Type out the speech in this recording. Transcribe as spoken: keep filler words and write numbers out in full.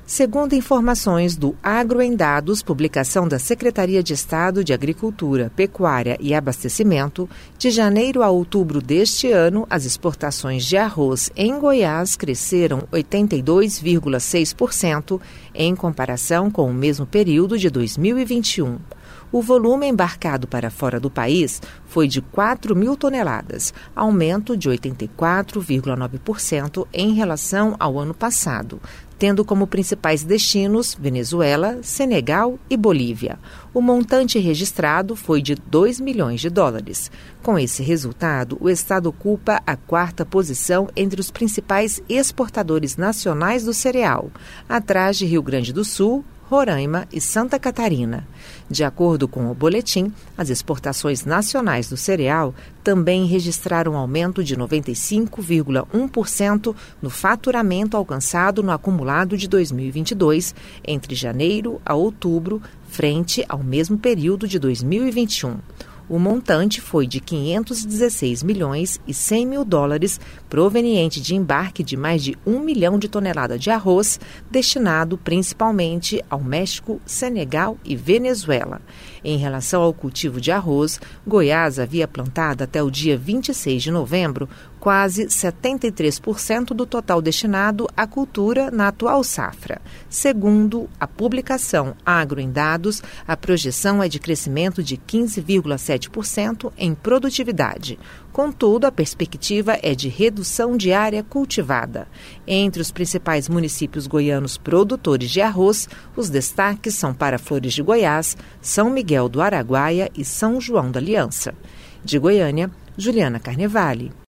Segundo informações do Agro em Dados, publicação da Secretaria de Estado de Agricultura, Pecuária e Abastecimento, de janeiro a outubro deste ano, as exportações de arroz em Goiás cresceram oitenta e dois vírgula seis por cento em comparação com o mesmo período de dois mil e vinte e um. O volume embarcado para fora do país foi de quatro mil toneladas, aumento de oitenta e quatro vírgula nove por cento em relação ao ano passado, tendo como principais destinos Venezuela, Senegal e Bolívia. O montante registrado foi de dois milhões de dólares. Com esse resultado, o Estado ocupa a quarta posição entre os principais exportadores nacionais do cereal, atrás de Rio Grande do Sul, Roraima e Santa Catarina. De acordo com o boletim, as exportações nacionais do cereal também registraram um aumento de noventa e cinco vírgula um por cento no faturamento alcançado no acumulado de dois mil e vinte e dois, entre janeiro a outubro, frente ao mesmo período de dois mil e vinte e um. O montante foi de quinhentos e dezesseis milhões e cem mil dólares, proveniente de embarque de mais de um milhão de toneladas de arroz, destinado principalmente ao México, Senegal e Venezuela. Em relação ao cultivo de arroz, Goiás havia plantado até o dia vinte e seis de novembro quase setenta e três por cento do total destinado à cultura na atual safra. Segundo a publicação Agro em Dados, a projeção é de crescimento de quinze vírgula sete por cento em produtividade. Contudo, a perspectiva é de redução de área cultivada. Entre os principais municípios goianos produtores de arroz, os destaques são para Flores de Goiás, São Miguel do Araguaia e São João da Aliança. De Goiânia, Juliana Carnevale.